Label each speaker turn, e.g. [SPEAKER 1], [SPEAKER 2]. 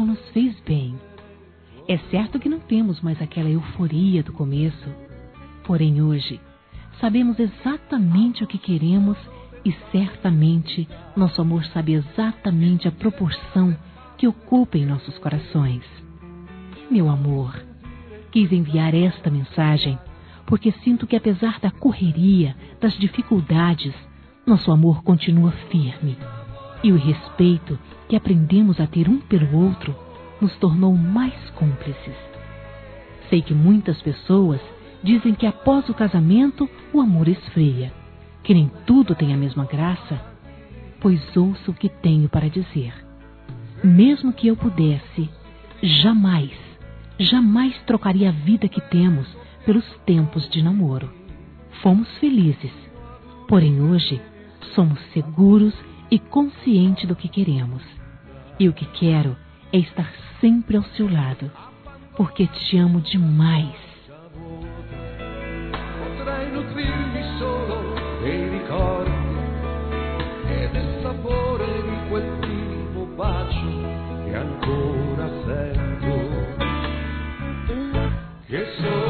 [SPEAKER 1] só nos fez bem. É certo que não temos mais aquela euforia do começo, porém hoje sabemos exatamente o que queremos e certamente nosso amor sabe exatamente a proporção que ocupa em nossos corações. Meu amor, quis enviar esta mensagem porque sinto que apesar da correria, das dificuldades, nosso amor continua firme e o respeito que aprendemos a ter um pelo outro nos tornou mais cúmplices. Sei que muitas pessoas dizem que após o casamento o amor esfria, que nem tudo tem a mesma graça, pois ouço o que tenho para dizer. Mesmo que eu pudesse, jamais trocaria a vida que temos pelos tempos de namoro. Fomos felizes, porém hoje somos seguros e conscientes do que queremos. E o que quero é estar sempre ao seu lado, porque te amo demais.
[SPEAKER 2] Potrei nutrirmi solo dei ricordi e del sapore di quel primo bacio che ancora sento, che